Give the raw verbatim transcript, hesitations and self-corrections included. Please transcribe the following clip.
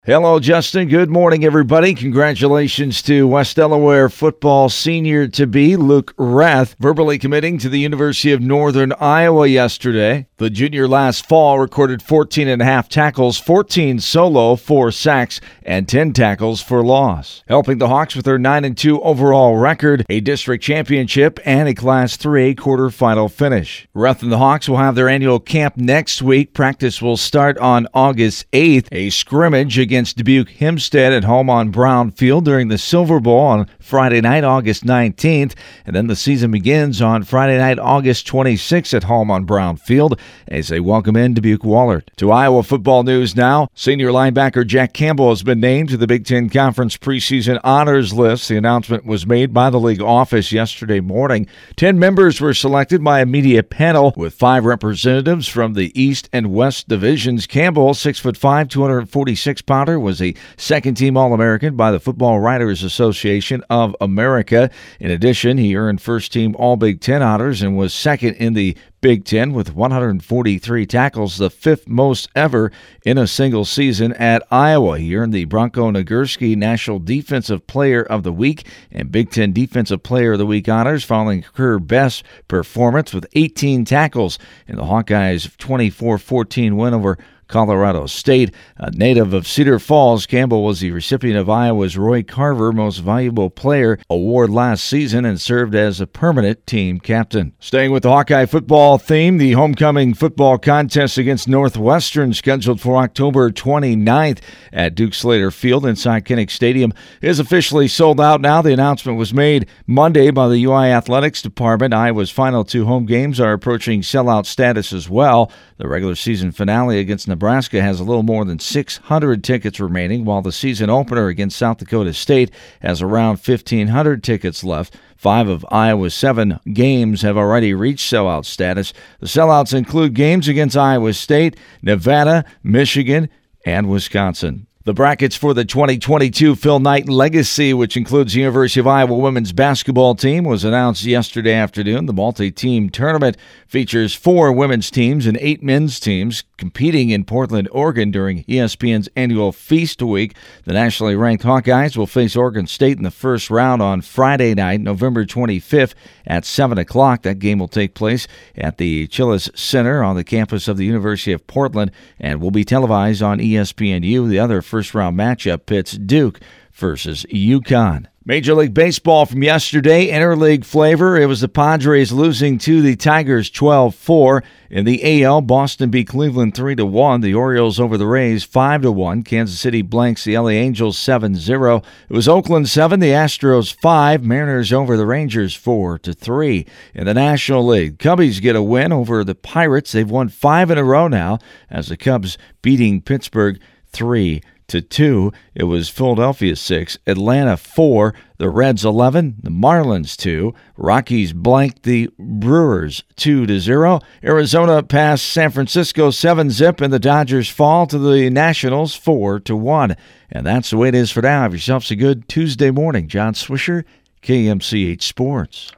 Hello, Justin. Good morning, everybody. Congratulations to West Delaware football senior-to-be Luke Rath, verbally committing to the University of Northern Iowa yesterday. The junior last fall recorded fourteen and a half tackles, fourteen solo, four sacks, and ten tackles for loss, helping the Hawks with their nine and two overall record, a district championship, and a Class three A quarterfinal finish. Rath and the Hawks will have their annual camp next week. Practice will start on August eighth. A scrimmage against Dubuque Hempstead at home on Brown Field during the Silver Bowl on Friday night, August nineteenth. And then the season begins on Friday night, August twenty-sixth at home on Brown Field as they welcome in Dubuque Wahlert. To Iowa football news now. Senior linebacker Jack Campbell has been named to the Big Ten Conference preseason honors list. The announcement was made by the league office yesterday morning. Ten members were selected by a media panel with five representatives from the East and West divisions. Campbell, six foot five, two hundred forty-six pounder, was a second-team All-American by the Football Writers Association of America. In addition, he earned first-team All-Big Ten honors and was second in the Big Ten with one hundred forty-three tackles, the fifth most ever in a single season at Iowa. He earned the Bronco Nagurski National Defensive Player of the Week and Big Ten Defensive Player of the Week honors following career best performance with eighteen tackles in the Hawkeyes' twenty-four fourteen win over Colorado State. A native of Cedar Falls, Campbell was the recipient of Iowa's Roy Carver Most Valuable Player award last season and served as a permanent team captain. Staying with the Hawkeye football theme, the homecoming football contest against Northwestern, scheduled for October twenty-ninth at Duke Slater Field inside Kinnick Stadium, is officially sold out now. The announcement was made Monday by the U I Athletics Department. Iowa's final two home games are approaching sellout status as well. The regular season finale against Nebraska has a little more than six hundred tickets remaining, while the season opener against South Dakota State has around fifteen hundred tickets left. Five of Iowa's seven games have already reached sellout status. The sellouts include games against Iowa State, Nevada, Michigan, and Wisconsin. The brackets for the twenty twenty-two Phil Knight Legacy, which includes the University of Iowa women's basketball team, was announced yesterday afternoon. The multi-team tournament features four women's teams and eight men's teams competing in Portland, Oregon during E S P N's annual Feast Week. The nationally ranked Hawkeyes will face Oregon State in the first round on Friday night, November twenty-fifth at seven o'clock. That game will take place at the Chillis Center on the campus of the University of Portland and will be televised on E S P N U. The other first-round matchup pits Duke versus UConn. Major League Baseball from yesterday, interleague flavor. It was the Padres losing to the Tigers twelve four. In the A L, Boston beat Cleveland three to one. The Orioles over the Rays five to one. Kansas City blanks the L A Angels seven zero. It was Oakland seven, the Astros five. Mariners over the Rangers four to three. In the National League, Cubbies get a win over the Pirates. They've won five in a row now as the Cubs beating Pittsburgh three to two. It was Philadelphia six, Atlanta four, the Reds eleven, the Marlins two, Rockies blanked the Brewers two to zero. Arizona passed San Francisco seven zip, and the Dodgers fall to the Nationals four to one. And that's the way it is for now. Have yourselves a good Tuesday morning. John Swisher, K M C H Sports.